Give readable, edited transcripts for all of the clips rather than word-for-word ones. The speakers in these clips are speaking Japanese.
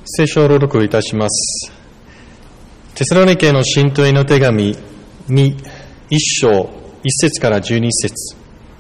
聖書を朗読いたします。テサロニケの信徒への手紙に1章1節から12節。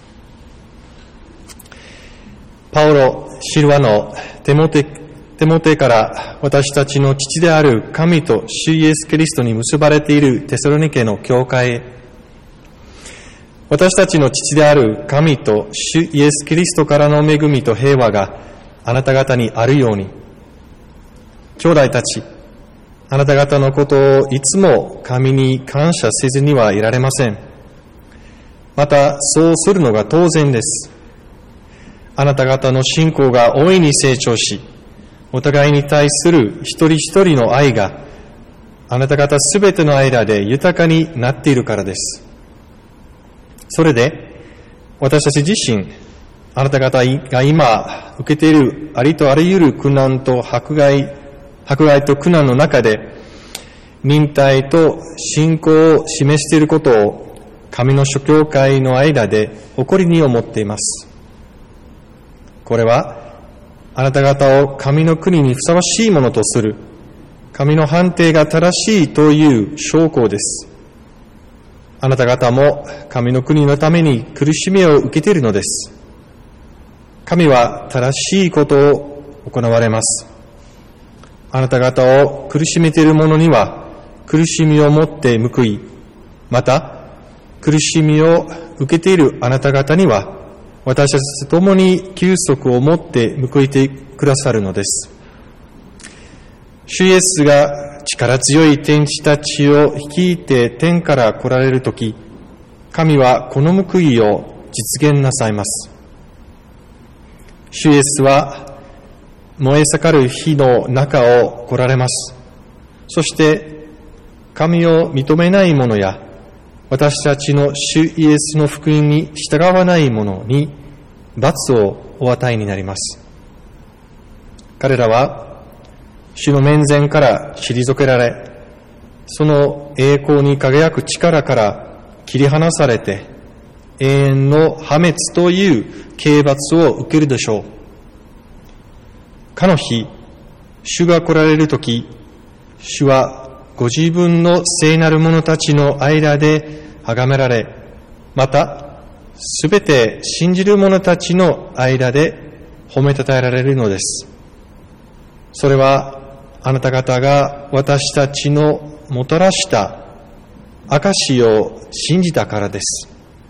パウロ、シルワのテモテから私たちの父である神と主イエス・キリストに結ばれているテサロニケの教会へ、私たちの父である神と主イエス・キリストからの恵みと平和があなた方にあるように、兄弟たち、あなた方のことをいつも神に感謝せずにはいられません。また、そうするのが当然です。あなた方の信仰が大いに成長し、お互いに対する一人一人の愛があなた方すべての間で豊かになっているからです。それで、私たち自身、あなた方が今受けているありとあらゆる苦難と迫害と苦難の中で、忍耐と信仰を示していることを神の諸教会の間で誇りに思っています。これは、あなた方を神の国にふさわしいものとする、神の判定が正しいという証拠です。あなた方も神の国のために苦しみを受けているのです。神は正しいことを行われます。あなた方を苦しめている者には苦しみをもって報い、また苦しみを受けているあなた方には私たちと共に休息をもって報いてくださるのです。主イエスが力強い天使たちを率いて天から来られるとき、神はこの報いを実現なさいます。主イエスは燃え盛る火の中を来られます。そして神を認めない者や私たちの主イエスの福音に従わない者に罰をお与えになります。彼らは主の面前から退けられ、その栄光に輝く力から切り離されて、永遠の破滅という刑罰を受けるでしょう。かの日、主が来られるとき、主はご自分の聖なる者たちの間で崇められ、また、すべて信じる者たちの間で褒めたたえられるのです。それは、あなた方が私たちのもたらした証を信じたからです。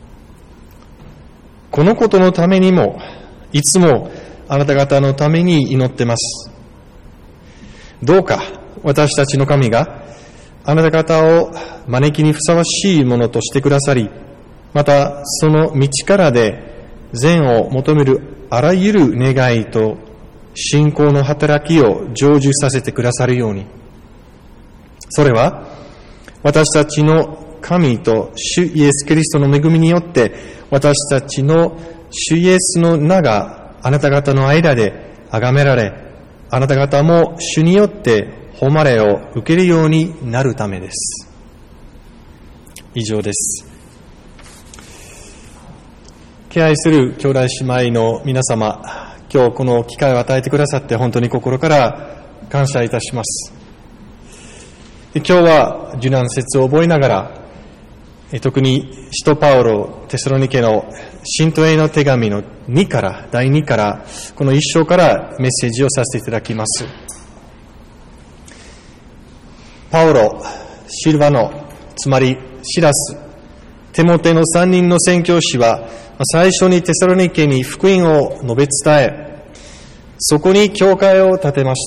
このことのためにも、いつもあなた方のために祈ってます。どうか私たちの神があなた方を招きにふさわしいものとしてくださり、またその道からで善を求めるあらゆる願いと信仰の働きを成就させてくださるように。それは私たちの神と主イエス・キリストの恵みによって私たちの主イエスの名があなた方の間で崇められ、あなた方も主によって誉れを受けるようになるためです。以上です。敬愛する兄弟姉妹の皆様、今日この機会を与えてくださって本当に心から感謝いたします。今日は受難説を覚えながら、特に使徒パウロ、テサロニケの信徒への手紙の第2から、この1章からメッセージをさせていただきます。パウロ、シルバノ、つまりシラス、テモテの3人の宣教師は、最初にテサロニケに福音を述べ伝え、そこに教会を建てました。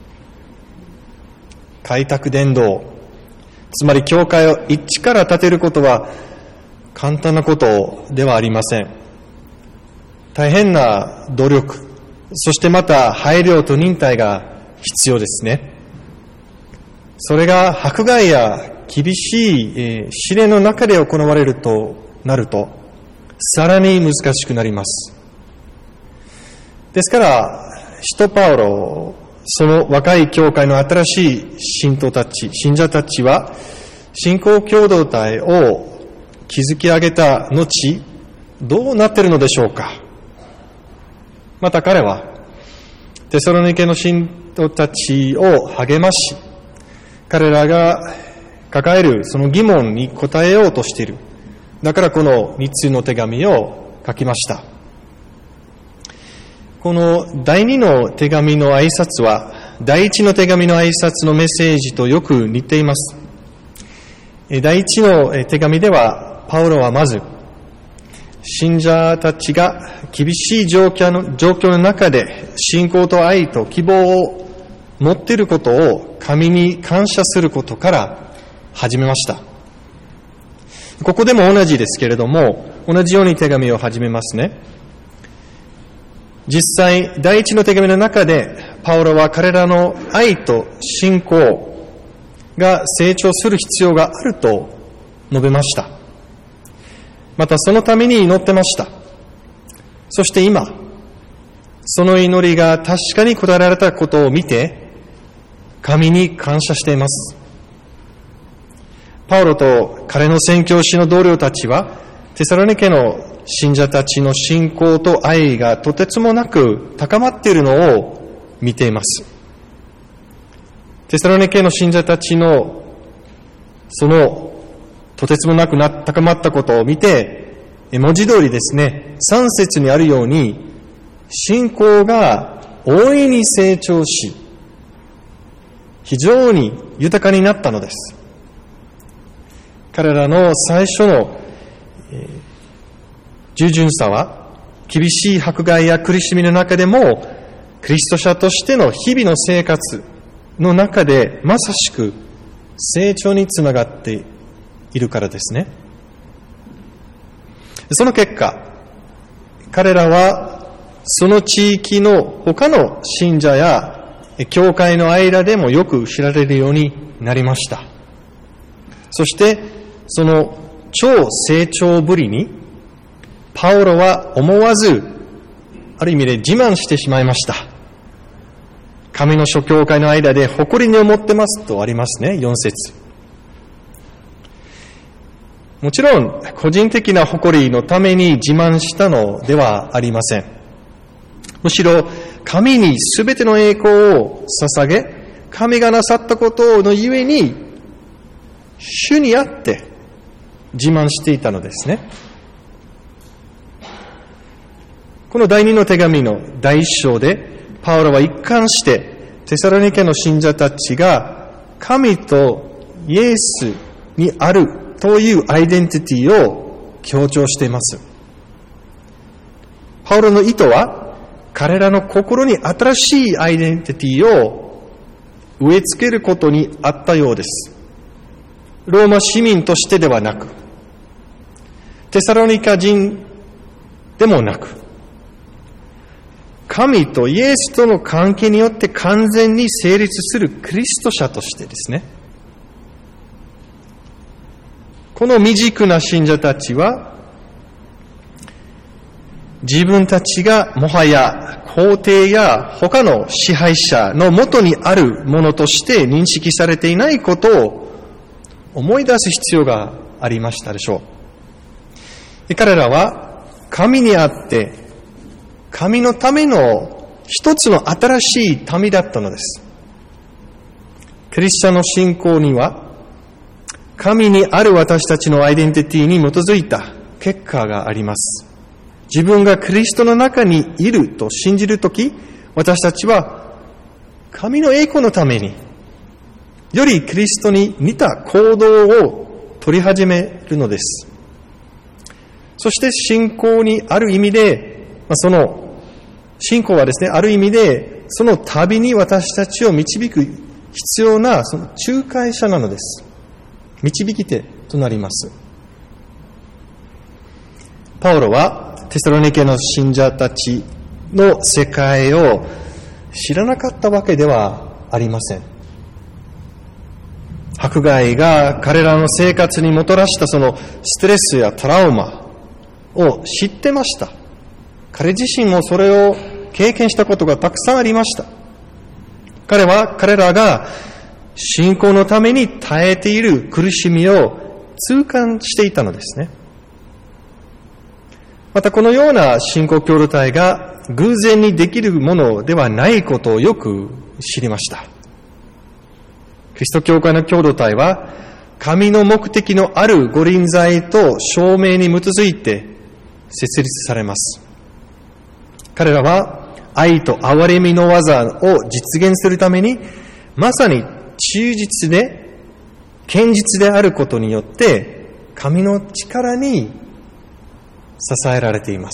開拓伝道、つまり教会を一から建てることは簡単なことではありません。大変な努力、そしてまた配慮と忍耐が必要ですね。それが迫害や厳しい試練の中で行われるとなると、さらに難しくなります。ですから、使徒パウロ、その若い教会の新しい信者たちは、信仰共同体を築き上げた後、どうなっているのでしょうか。また彼は、テサロニケの信人たちを励まし、彼らが抱えるその疑問に答えようとしている。だからこの2通の手紙を書きました。この第2の手紙の挨拶は、第1の手紙の挨拶のメッセージとよく似ています。第1の手紙では、パウロはまず、信者たちが厳しい状況の中で信仰と愛と希望を持っていることを神に感謝することから始めました。ここでも同じですけれども、同じように手紙を始めますね。実際、第一の手紙の中で、パウロは彼らの愛と信仰が成長する必要があると述べました。またそのために祈ってました。そして今、その祈りが確かに答えられたことを見て、神に感謝しています。パウロと彼の宣教師の同僚たちは、テサロニケの信者たちの信仰と愛がとてつもなく高まっているのを見ています。テサロニケの信者たちのそのとてつもなく高まったことを見て、文字通りですね、3節にあるように、信仰が大いに成長し、非常に豊かになったのです。彼らの最初の従順さは、厳しい迫害や苦しみの中でも、クリスト者としての日々の生活の中で、まさしく成長につながっているからですね。その結果、彼らはその地域の他の信者や教会の間でもよく知られるようになりました。そして、その超成長ぶりに、パウロは思わず、ある意味で自慢してしまいました。神の諸教会の間で誇りに思ってますとありますね、4節。もちろん、個人的な誇りのために自慢したのではありません。むしろ、神にすべての栄光を捧げ、神がなさったことのゆえに、主にあって自慢していたのですね。この第2の手紙の第1章で、パウロは一貫して、テサロニケの信者たちが、神とイエスにあるというアイデンティティを強調しています。パウロの意図は、彼らの心に新しいアイデンティティを植え付けることにあったようです。ローマ市民としてではなく、テサロニカ人でもなく、神とイエスとの関係によって完全に成立するクリスト者としてですね。この未熟な信者たちは、自分たちがもはや皇帝や他の支配者の元にあるものとして認識されていないことを思い出す必要がありましたでしょう。彼らは神にあって神のための一つの新しい民だったのです。クリスチャンの信仰には神にある私たちのアイデンティティに基づいた結果があります。自分がクリストの中にいると信じるとき、私たちは神の栄光のためによりキリストに似た行動を取り始めるのです。そして信仰にある意味で、その信仰はですね、ある意味でその旅に私たちを導く必要なその仲介者なのです。導き手となります。パウロはテサロニケの信者たちの世界を知らなかったわけではありません。迫害が彼らの生活にもたらしたそのストレスやトラウマを知ってました。彼自身もそれを経験したことがたくさんありました。彼らが信仰のために耐えている苦しみを痛感していたのですね。またこのような信仰共同体が偶然にできるものではないことをよく知りました。キリスト教会の共同体は、神の目的のある御臨在と証明に基づいて設立されます。彼らは愛と憐れみの技を実現するために、まさに忠実で堅実であることによって、神の力に支えられています。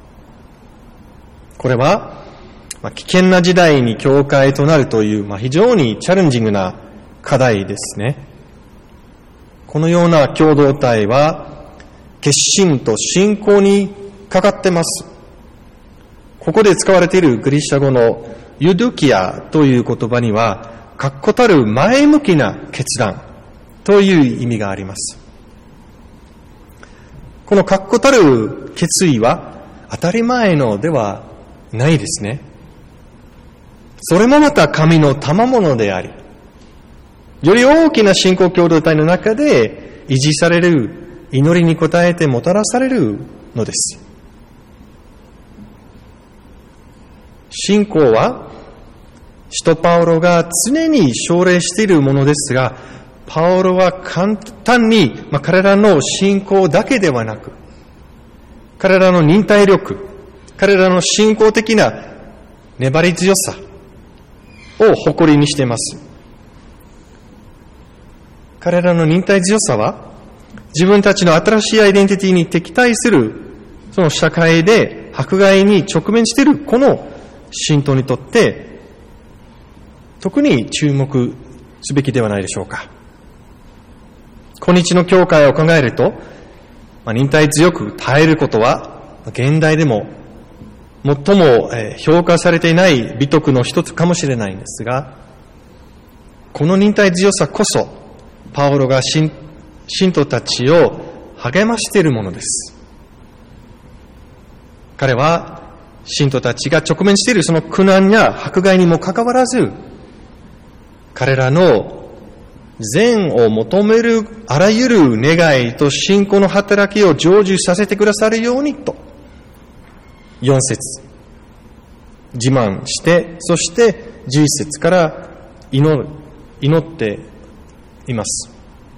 これは、危険な時代に教会となるという、非常にチャレンジングな課題ですね。このような共同体は、決心と信仰にかかってます。ここで使われているギリシャ語のユドゥキアという言葉には、確固たる前向きな決断という意味があります。この確固たる決意は当たり前のではないですね。それもまた神の賜物であり、より大きな信仰共同体の中で維持される祈りに応えてもたらされるのです。信仰は使徒パウロが常に奨励しているものですが、パウロは簡単に、彼らの信仰だけではなく、彼らの忍耐力、彼らの信仰的な粘り強さを誇りにしています。彼らの忍耐強さは、自分たちの新しいアイデンティティに敵対する、その社会で迫害に直面しているこの信徒にとって、特に注目すべきではないでしょうか。今日の教会を考えると、忍耐強く耐えることは、現代でも最も評価されていない美徳の一つかもしれないんですが、この忍耐強さこそ、パウロが信徒たちを励ましているものです。彼は信徒たちが直面しているその苦難や迫害にもかかわらず、彼らの善を求めるあらゆる願いと信仰の働きを成就させてくださるようにと、4節自慢して、そして11節から祈っています。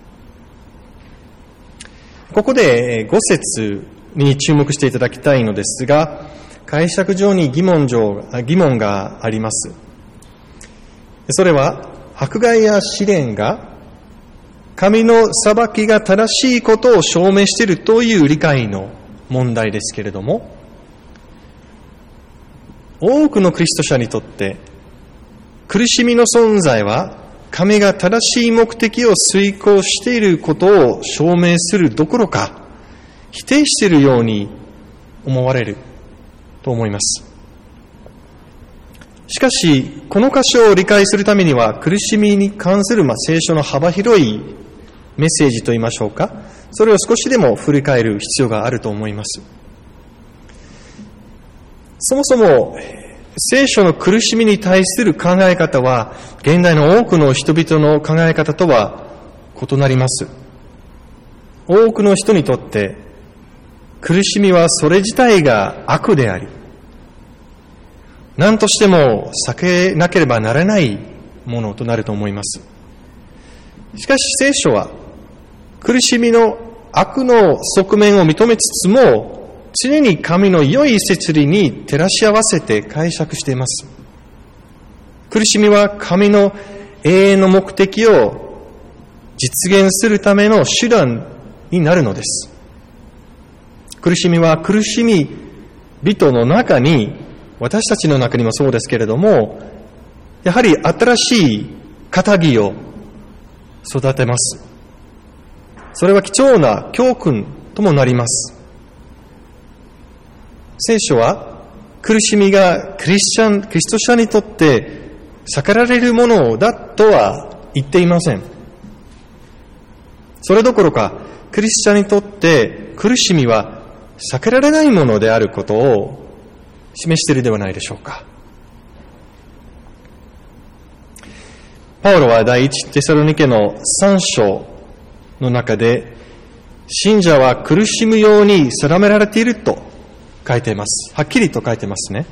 ここで5節に注目していただきたいのですが、解釈上に疑問があります。それは、迫害や試練が神の裁きが正しいことを証明しているという理解の問題ですけれども、多くのクリスト者にとって苦しみの存在は神が正しい目的を遂行していることを証明するどころか否定しているように思われると思います。しかし、この箇所を理解するためには、苦しみに関する聖書の幅広いメッセージといいましょうか、それを少しでも振り返る必要があると思います。そもそも、聖書の苦しみに対する考え方は、現代の多くの人々の考え方とは異なります。多くの人にとって、苦しみはそれ自体が悪であり、何としても避けなければならないものとなると思います。しかし聖書は苦しみの悪の側面を認めつつも常に神の良い摂理に照らし合わせて解釈しています。苦しみは神の永遠の目的を実現するための手段になるのです。苦しみは苦しみ人の中に、私たちの中にもそうですけれども、やはり新しい肩木を育てます。それは貴重な教訓ともなります。聖書は苦しみがキリスト者にとって避けられるものだとは言っていません。それどころか、クリスチャンにとって苦しみは避けられないものであることを示しているではないでしょうか。パウロは第一テサロニケの3章の中で、信者は苦しむように定められていると書いています。はっきりと書いてますね。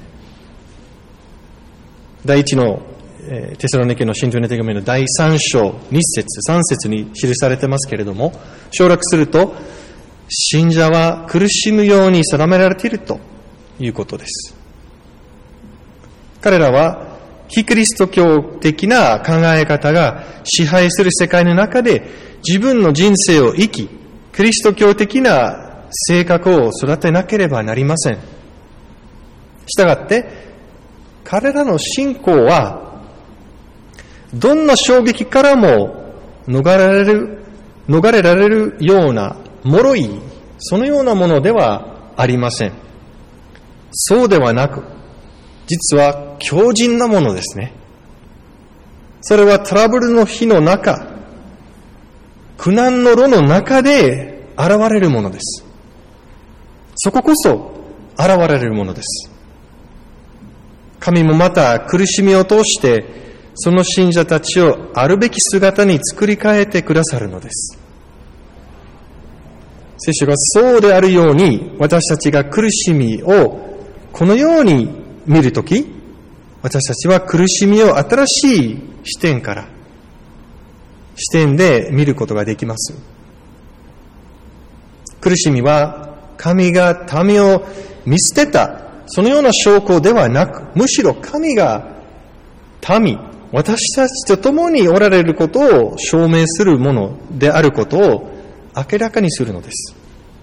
第一のテサロニケの信徒の手紙の第3章2節3節に記されてますけれども、省略すると、信者は苦しむように定められているということです。彼らは非キリスト教的な考え方が支配する世界の中で自分の人生を生き、キリスト教的な性格を育てなければなりません。したがって、彼らの信仰はどんな衝撃からも逃れられるような脆い、そのようなものではありません。そうではなく、実は強靭なものですね。それはトラブルの火の中、苦難の炉の中で現れるものです。そここそ現れるものです。神もまた苦しみを通してその信者たちをあるべき姿に作り変えてくださるのです。聖書がそうであるように、私たちが苦しみをこのように見るとき、私たちは苦しみを新しい視点で見ることができます。苦しみは神が民を見捨てた、そのような証拠ではなく、むしろ神が私たちと共におられることを証明するものであることを明らかにするのです。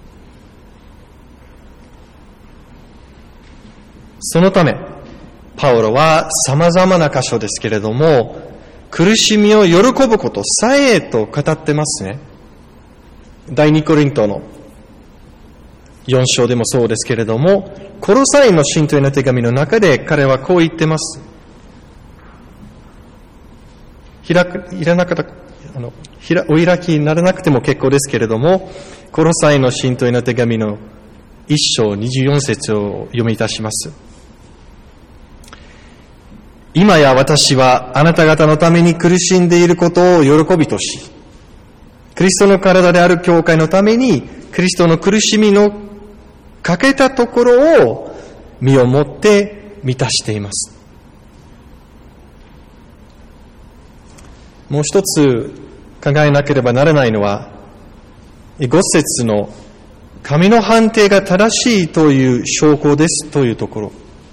そのため、パウロは様々な箇所ですけれども、苦しみを喜ぶことさえと語ってますね。第2コリントの4章でもそうですけれども、コロサイの信徒への手紙の中で彼はこう言ってます。お開きにならなくても結構ですけれども、コロサイの信徒への手紙の1章24節を読みいたします。今や私はあなた方のために苦しんでいることを喜びとし、キリストの体である教会のためにキリストの苦しみの欠けたところを身をもって満たしています。もう一つ考えなければならないのは、5節の神の判定が正しいという証拠ですというところ。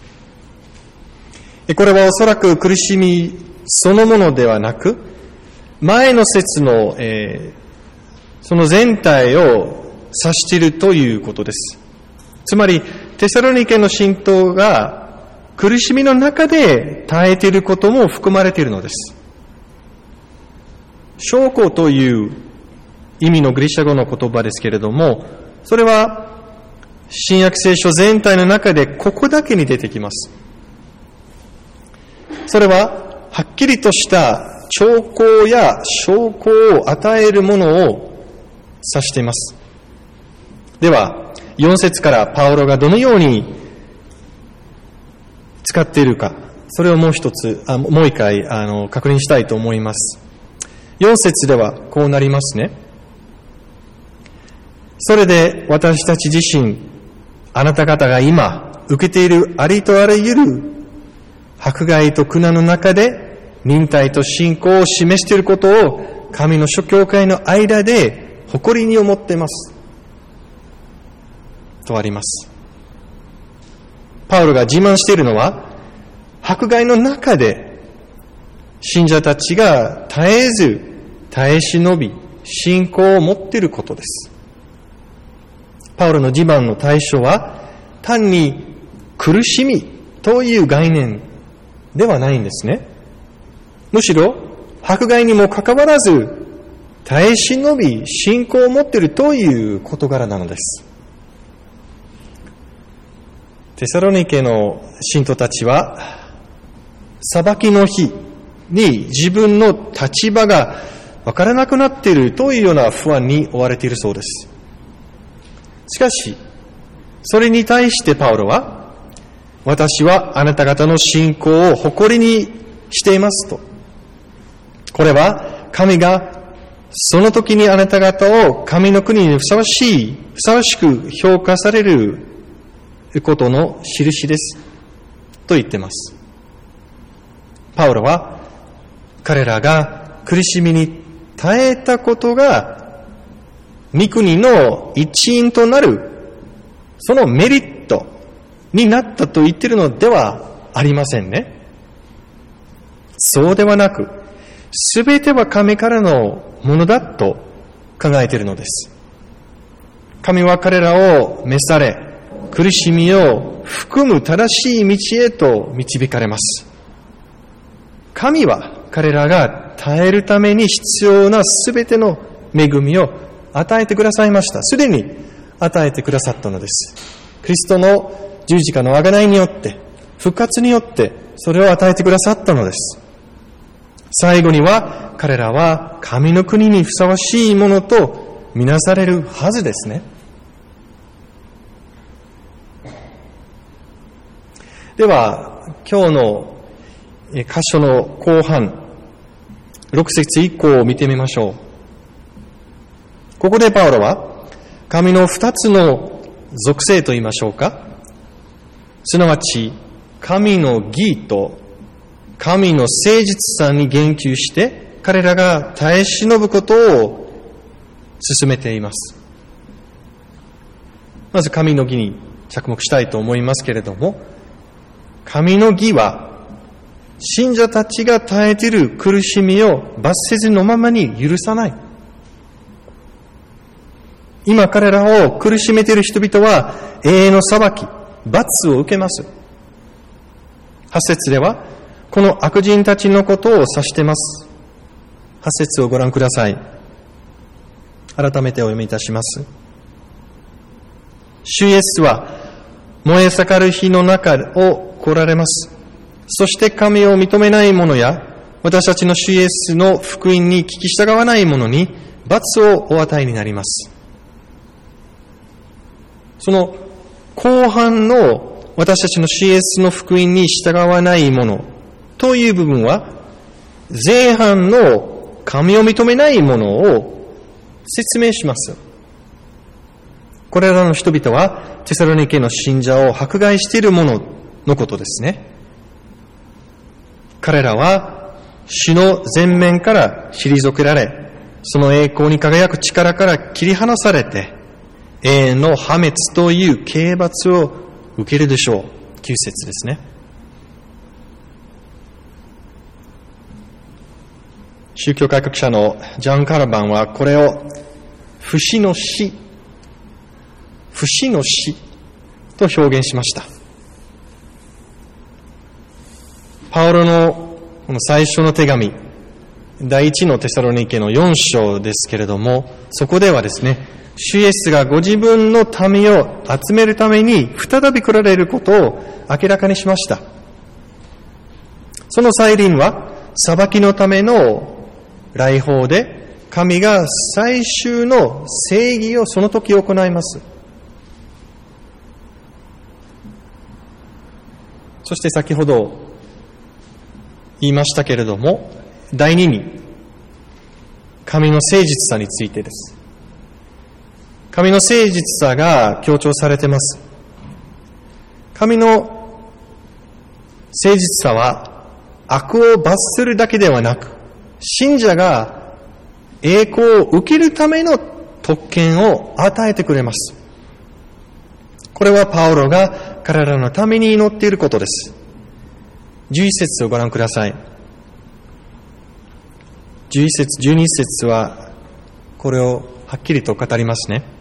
これはおそらく苦しみそのものではなく、前の節の、その全体を指しているということです。つまり、テサロニケの信徒が苦しみの中で耐えていることも含まれているのです。証拠という意味のギリシャ語の言葉ですけれども、それは新約聖書全体の中でここだけに出てきます。それははっきりとした兆候や証拠を与えるものを指しています。では、4節からパウロがどのように使っているか、それをもう一回確認したいと思います。4節ではこうなりますね。それで私たち自身、あなた方が今受けているありとあらゆる迫害と苦難の中で忍耐と信仰を示していることを神の諸教会の間で誇りに思っています。とあります。パウロが自慢しているのは、迫害の中で信者たちが絶えず耐え忍び信仰を持っていることです。パウロの自慢の対象は単に苦しみという概念ではないんですね。むしろ迫害にもかかわらず耐え忍び信仰を持っているという事柄なのです。テサロニケの信徒たちは裁きの日に自分の立場が分からなくなっているというような不安に追われているそうです。しかし、それに対してパウロは、私はあなた方の信仰を誇りにしていますと。これは神がその時にあなた方を神の国にふさわしく評価されることの印ですと言っています。パウロは彼らが苦しみに耐えたことが御国の一員となるそのメリットになったと言っているのではありませんね。そうではなく、すべては神からのものだと考えているのです。神は彼らを召され、苦しみを含む正しい道へと導かれます。神は彼らが耐えるために必要なすべての恵みを与えてくださいました。すでに与えてくださったのです。キリストの十字架の贖いによって、復活によってそれを与えてくださったのです。最後には彼らは神の国にふさわしいものとみなされるはずですね。では今日の箇所の後半6節以降を見てみましょう。ここでパウロは神の2つの属性と言いましょうか、すなわち神の義と神の誠実さに言及して彼らが耐え忍ぶことを進めています。まず神の義に着目したいと思いますけれども、神の義は信者たちが耐えている苦しみを罰せずのままに許さない。今彼らを苦しめている人々は永遠の裁き、罰を受けます。8節ではこの悪人たちのことを指しています。8節をご覧ください。改めてお読みいたします。主イエスは燃え盛る火の中を来られます。そして神を認めない者や私たちの主イエスの福音に聞き従わない者に罰をお与えになります。その後半の私たちの主イエスの福音に従わない者という部分は前半の神を認めない者を説明します。これらの人々はテサロニケの信者を迫害している者のことですね。彼らは主の前面から退けられ、その栄光に輝く力から切り離されて、永遠の破滅という刑罰を受けるでしょう。9節ですね。宗教改革者のジャン・カラバンはこれを不死の死と表現しました。パウロのこの最初の手紙、第一のテサロニケの4章ですけれども、そこではですね、主イエスがご自分の民を集めるために再び来られることを明らかにしました。その再臨は裁きのための来訪で、神が最終の正義をその時行います。そして先ほど言いましたけれども、第2に神の誠実さについてです。神の誠実さが強調されています。神の誠実さは悪を罰するだけではなく、信者が栄光を受けるための特権を与えてくれます。これはパウロが彼らのために祈っていることです。11節をご覧ください。11節、12節はこれをはっきりと語りますね。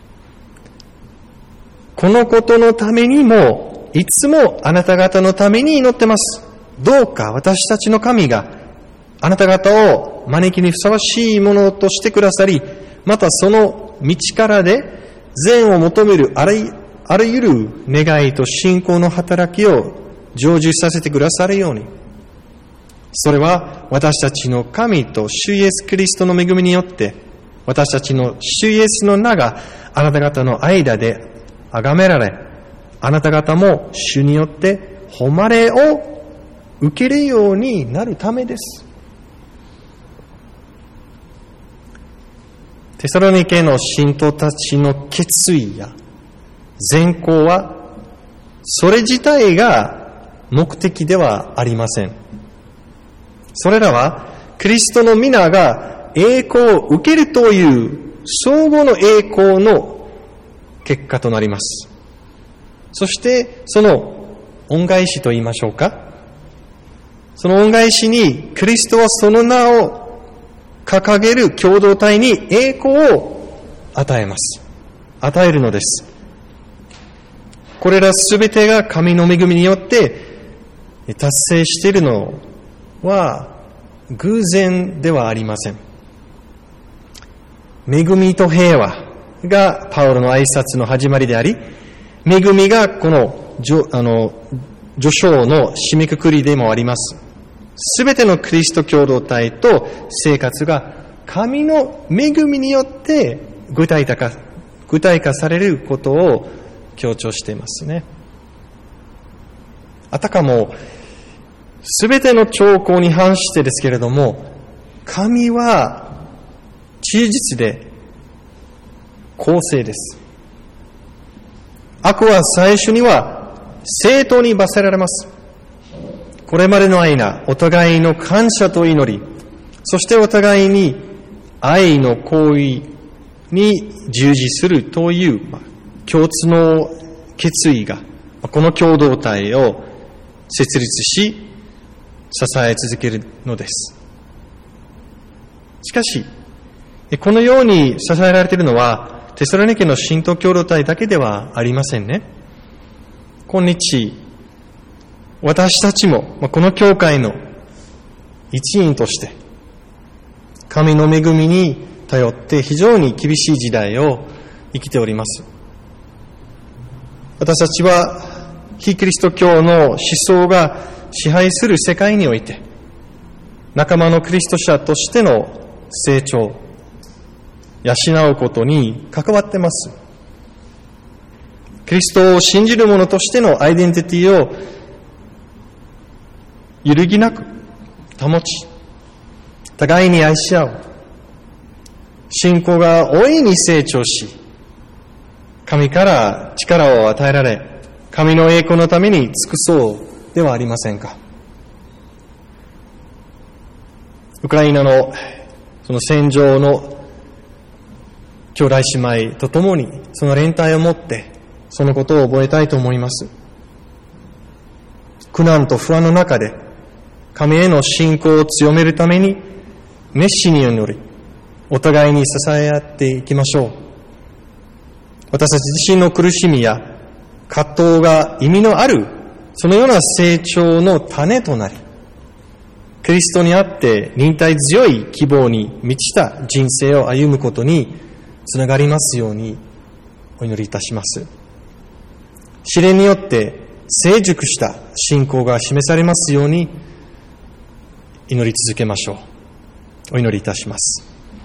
このことのためにもいつもあなた方のために祈ってます。どうか私たちの神があなた方を招きにふさわしいものとしてくださり、またその道からで善を求めるあらゆる願いと信仰の働きを成就させてくださるように。それは私たちの神と主イエスキリストの恵みによって、私たちの主イエスの名があなた方の間で崇められ、あなた方も主によって誉れを受けるようになるためです。テサロニケの信徒たちの決意や善行はそれ自体が目的ではありません。それらは、キリストの皆が栄光を受けるという相互の栄光の結果となります。そして、その恩返しと言いましょうか。その恩返しに、キリストはその名を掲げる共同体に栄光を与えます。与えるのです。これらすべてが神の恵みによって達成しているのは偶然ではありません。恵みと平和がパウロの挨拶の始まりであり、恵みがこの序章の締めくくりでもあります。すべてのキリスト共同体と生活が神の恵みによって具体化されることを強調していますね。あたかもすべての兆候に反してですけれども、神は忠実で公正です。悪は最初には正当に罰せられます。これまでの間、お互いの感謝と祈り、そしてお互いに愛の行為に従事するという共通の決意が、この共同体を設立し、支え続けるのです。しかし、このように支えられているのは、テサロニケの信徒共同体だけではありませんね。今日、私たちも、この教会の一員として、神の恵みに頼って非常に厳しい時代を生きております。私たちは、非キリスト教の思想が支配する世界において、仲間のキリスト者としての成長、養うことに関わっています。キリストを信じる者としてのアイデンティティを揺るぎなく保ち、互いに愛し合う、信仰が大いに成長し、神から力を与えられ、神の栄光のために尽くそうではありませんか。ウクライナのその戦場の兄弟姉妹と共にその連帯を持ってそのことを覚えたいと思います。苦難と不安の中で神への信仰を強めるために熱心に祈り、お互いに支え合っていきましょう。私たち自身の苦しみや葛藤が意味のあるそのような成長の種となり、キリストにあって忍耐強い希望に満ちた人生を歩むことにつながりますようにお祈りいたします。試練によって成熟した信仰が示されますように祈り続けましょう。お祈りいたします。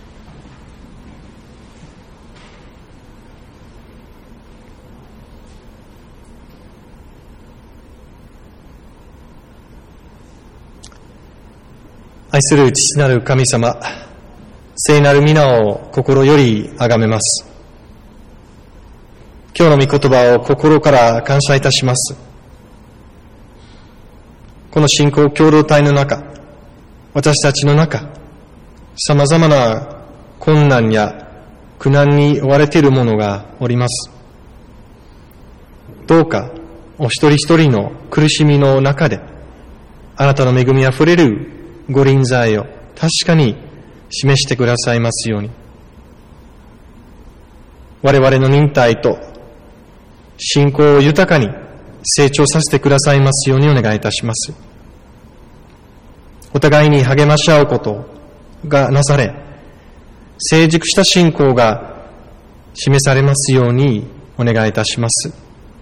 愛する父なる神様、聖なる皆を心より崇めます。今日の御言葉を心から感謝いたします。この信仰共同体の中、私たちの中、様々な困難や苦難に追われている者がおります。どうかお一人一人の苦しみの中で、あなたの恵みあふれるご臨在を確かに示してくださいますように。我々の忍耐と信仰を豊かに成長させてくださいますようにお願いいたします。お互いに励まし合うことがなされ、成熟した信仰が示されますようにお願いいたします。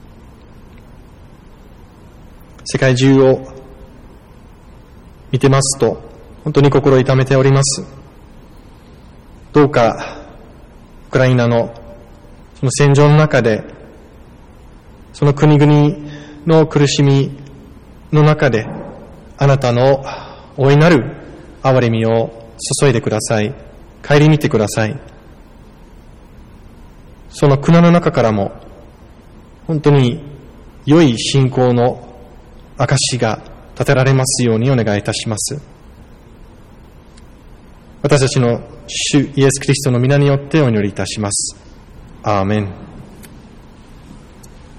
世界中を見てますと、本当に心を痛めております。どうか、ウクライナのその戦場の中で、その国々の苦しみの中で、あなたの大いなる憐れみを注いでください。顧みてください。その苦難の中からも、本当に良い信仰の証が立てられますようにお願いいたします。私たちの主イエス・キリストの皆によってお祈りいたします。アーメン。